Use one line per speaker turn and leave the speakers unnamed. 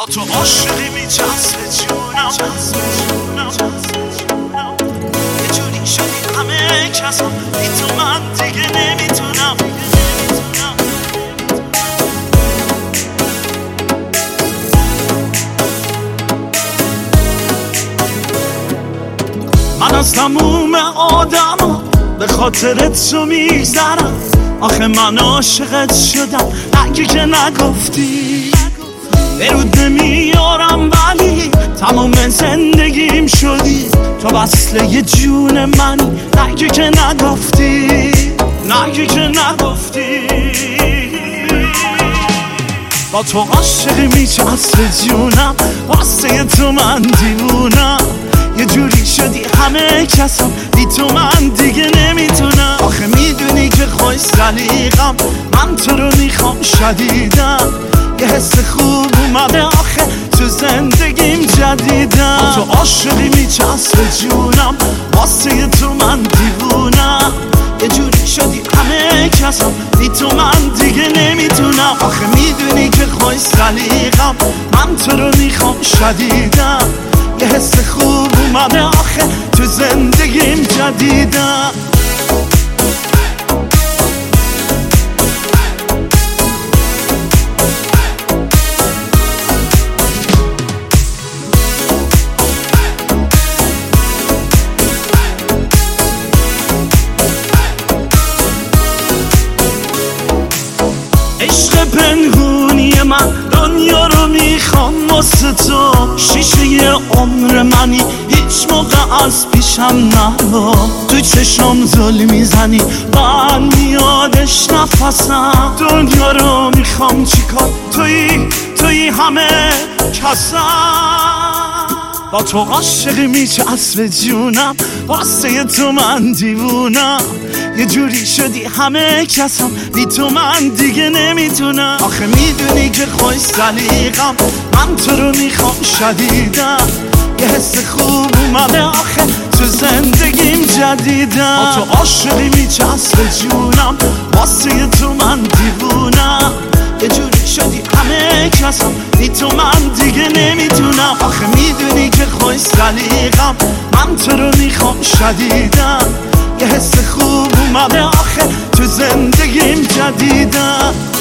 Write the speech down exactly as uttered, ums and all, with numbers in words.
تو عاشقی میچسبه جونم، یه جوری شدی همه کسا بی تو من دیگه نمیتونم. من از تموم آدم به خاطرت تو میگذرم، آخه من عاشقت شدم اگه که نگفتی. برود نمیارم ولی تمام زندگیم شدی، تو وصله یه جون منی اگه که نگفتی، اگه که نگفتی. با تو عاشقی میچسبه جونم، واسه تو من دیوونم، یه جوری شدی همه کسم بی تو من دیگه نمیتونم. آخه میدونی که خوش سلیقم، من تو رو میخوام شدیدم، یه حس خوب اومده آخه تو زندگیم جدیدم. تو عاشقی میچسبه جونم، واسه تو من دیوونم، یه جوری شدی همه کسم بی تو من دیگه نمیتونم. آخه میدونی که خوش سلیقم، من تو رو میخوام شدیدم، یه حس خوب اومده آخه تو زندگیم جدیدم. عشق پنهونی من دنیا رو میخوام واسه تو، شیشه عمر منی هیچ موقع از پیشم نرو، تو چشم زل میزنی من میادش نفسم. دنیا رو میخوام چیکار، توی توی همه کسم. با تو عاشقی میچسبه جونم، واسه تو من دیوونم، یه جوری شدی همه کسم بی تو من دیگه نمیتونم. آخه میدونی که خوش سلیقم، من تو رو میخوام شدیدم، یه حس خوب اومده آخه تو زندگیم جدیدم. با تو عاشقی میچسبه جونم، واسه تو من دیوونم، یه جوری شدی همه کسم بی تو من دیگه نمیتونم. آخه میدونی که خوش سلیقم، من تو رو میخوام شدیدم، یه حس خوب اومده آخه تو زندگیم جدیدم.